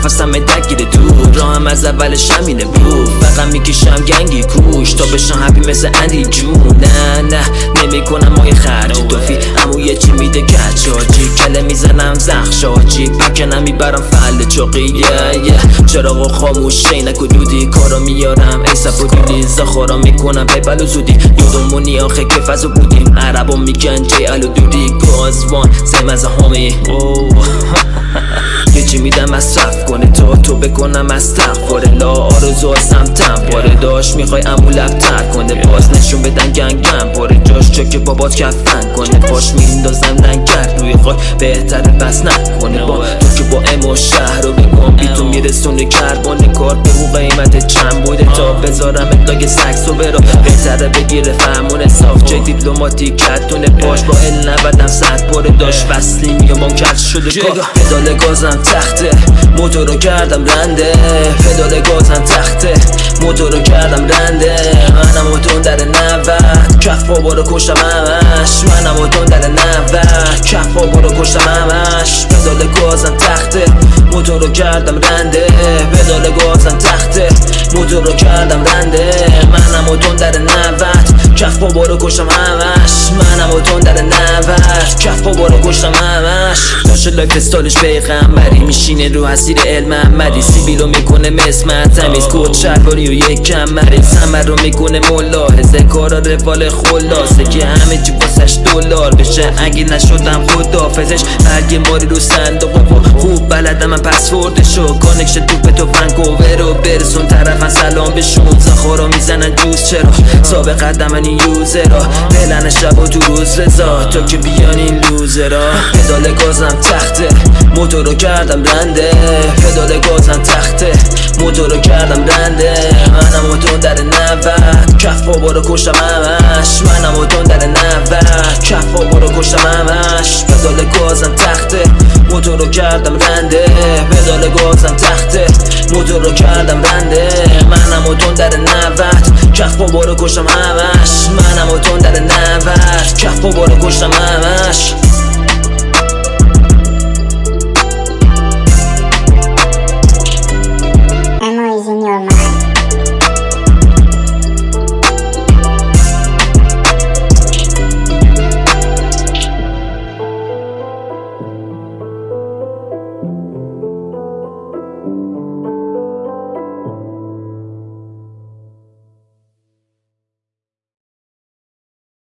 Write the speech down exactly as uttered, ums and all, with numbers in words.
نفسم درگیر دور راهم از اولش همینه بود فقط میکشم گنگی کوش تا بشم هپی مثل اندی جون نه نه نمی کنم مای خرج توفی امو یه چی میده کچ آجی کله میزنم زخش آجی بکنم میبرم فل چاقیه چراغ خاموش شینک و دودی کارا میارم ایسف و دودی زخارا میکنم پیبل و زودی یادمونی آخه که فضا بودیم عربا میگن جیل و دودی گازوان سیم از همی یه چی میدم مصرف کنه تا تو بکنم استغفار لا آرزو هستم تنباره داشت میخوای امو لبتر کنه باز نشون بدن گنگم باره جاش چه که بابات کفن کنه پاش میندازم لنگر روی خاک بهتره بس نکنه با تو که با امو شهر رو بکن بی تو میرسونه کربان کار به او قیمت چند بوده تا بذارم اتلاگ سکس و برا بهتره بگیره فرمون صاف چه دیپلوماتیک کتونه پاش با ال نبدم صد پاره داشت وصلیم یا بانکر شده کار پدال گازم تخته موتور رو کردم رنده پدال گازم تخته موتور رو کردم رنده منم و تون در نود کف بابا رو کشتم همش منم و تون در نود کف بابا رو کشتم همش پدال گازم تخته موتور رو کردم رنده پدال گازم تخته موتور رو کردم رنده منم و تون در نود کف بابا رو کشتم همش منم و تون در نود کف بابا رو کشتم همش داشت لایف استالش پیغمبری میشینه رو حسیر علم محمدی سیبیلو میکنه مسمت تمیز کود شلواری و یک کمری سمر رو میکنه ملاحظه کارا روال خلاصه که همه چی واسش دلار بشه اگه نشدم خدافزش برگ ماری رو صندوق و خوب بلدم من پسوردشو کانکشن توپ تو ونکوور رو برسون طرفن سلام بهشون زخارا میزنن جوز چرا سابق قدم من این یوزرا بلن شب و تو روز رضا تا که بیان این لوزرا پدال گازم تخته موتور رو کردم رنده پدال گازم تخته موتور رو کردم رنده منم و تون در نود کف بابا رو کشتم همش منم و تون در نود کف بابا رو کشتم همش پدال گازم تخته موتور رو کردم رنده پدال گازم تخته موتور رو کردم رنده منم و تون در نود کف بابا رو کشتم همش منم و تون در نود کف بابا رو کشتم همش Memories in your mind.